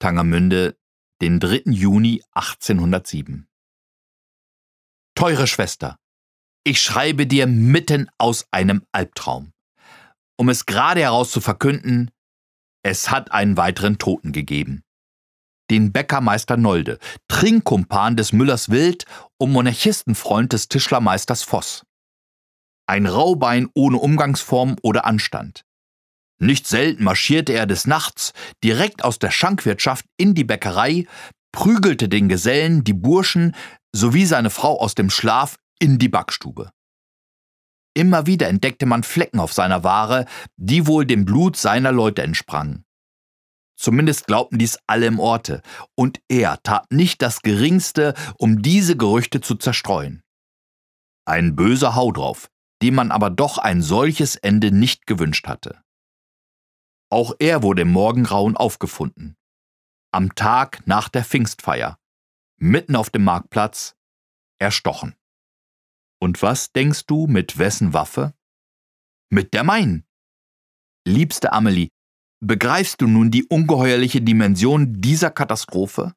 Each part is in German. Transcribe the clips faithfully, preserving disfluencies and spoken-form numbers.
Tangermünde, den dritten Juni achtzehnhundertsieben. Teure Schwester, ich schreibe dir mitten aus einem Albtraum. Um es gerade heraus zu verkünden, es hat einen weiteren Toten gegeben. Den Bäckermeister Nolde, Trinkkumpan des Müllers Wild und Monarchistenfreund des Tischlermeisters Voss. Ein Raubein ohne Umgangsform oder Anstand. Nicht selten marschierte er des Nachts direkt aus der Schankwirtschaft in die Bäckerei, prügelte den Gesellen, die Burschen sowie seine Frau aus dem Schlaf in die Backstube. Immer wieder entdeckte man Flecken auf seiner Ware, die wohl dem Blut seiner Leute entsprangen. Zumindest glaubten dies alle im Orte, und er tat nicht das Geringste, um diese Gerüchte zu zerstreuen. Ein böser Hau drauf, dem man aber doch ein solches Ende nicht gewünscht hatte. Auch er wurde im Morgengrauen aufgefunden. Am Tag nach der Pfingstfeier, mitten auf dem Marktplatz, erstochen. Und was denkst du, mit wessen Waffe? Mit der meinen. Liebste Amelie, begreifst du nun die ungeheuerliche Dimension dieser Katastrophe?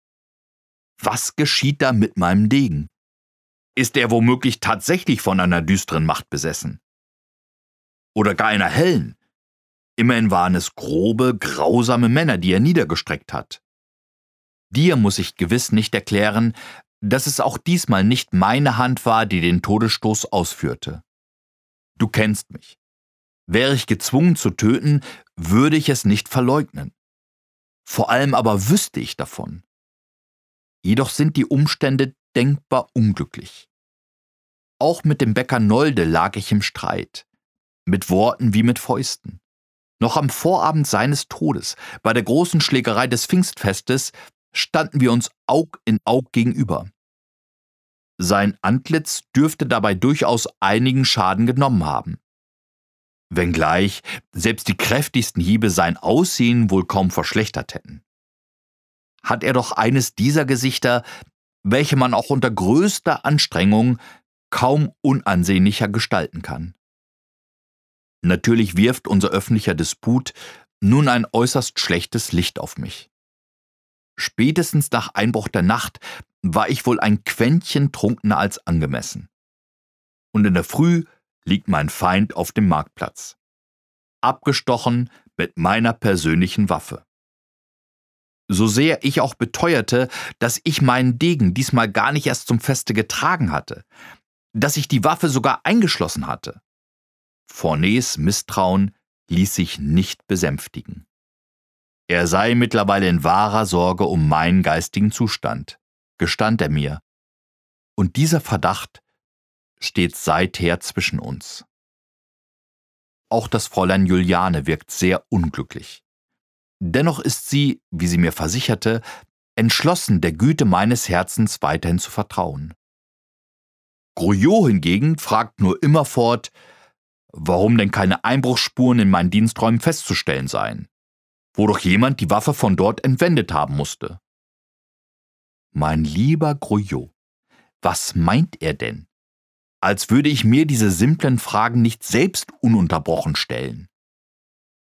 Was geschieht da mit meinem Degen? Ist er womöglich tatsächlich von einer düsteren Macht besessen? Oder gar einer hellen? Immerhin waren es grobe, grausame Männer, die er niedergestreckt hat. Dir muss ich gewiss nicht erklären, dass es auch diesmal nicht meine Hand war, die den Todesstoß ausführte. Du kennst mich. Wäre ich gezwungen zu töten, würde ich es nicht verleugnen. Vor allem aber wüsste ich davon. Jedoch sind die Umstände denkbar unglücklich. Auch mit dem Bäcker Nolde lag ich im Streit, mit Worten wie mit Fäusten. Noch am Vorabend seines Todes, bei der großen Schlägerei des Pfingstfestes, standen wir uns Aug in Aug gegenüber. Sein Antlitz dürfte dabei durchaus einigen Schaden genommen haben. Wenngleich selbst die kräftigsten Hiebe sein Aussehen wohl kaum verschlechtert hätten. Hat er doch eines dieser Gesichter, welche man auch unter größter Anstrengung kaum unansehnlicher gestalten kann. Natürlich wirft unser öffentlicher Disput nun ein äußerst schlechtes Licht auf mich. Spätestens nach Einbruch der Nacht war ich wohl ein Quäntchen trunkener als angemessen. Und in der Früh liegt mein Feind auf dem Marktplatz. Abgestochen mit meiner persönlichen Waffe. So sehr ich auch beteuerte, dass ich meinen Degen diesmal gar nicht erst zum Feste getragen hatte, dass ich die Waffe sogar eingeschlossen hatte. Fourniers Misstrauen ließ sich nicht besänftigen. Er sei mittlerweile in wahrer Sorge um meinen geistigen Zustand, gestand er mir, und dieser Verdacht steht seither zwischen uns. Auch das Fräulein Juliane wirkt sehr unglücklich. Dennoch ist sie, wie sie mir versicherte, entschlossen, der Güte meines Herzens weiterhin zu vertrauen. Grouillot hingegen fragt nur immerfort, warum denn keine Einbruchsspuren in meinen Diensträumen festzustellen seien, wo doch jemand die Waffe von dort entwendet haben musste. Mein lieber Grouillot, was meint er denn? Als würde ich mir diese simplen Fragen nicht selbst ununterbrochen stellen.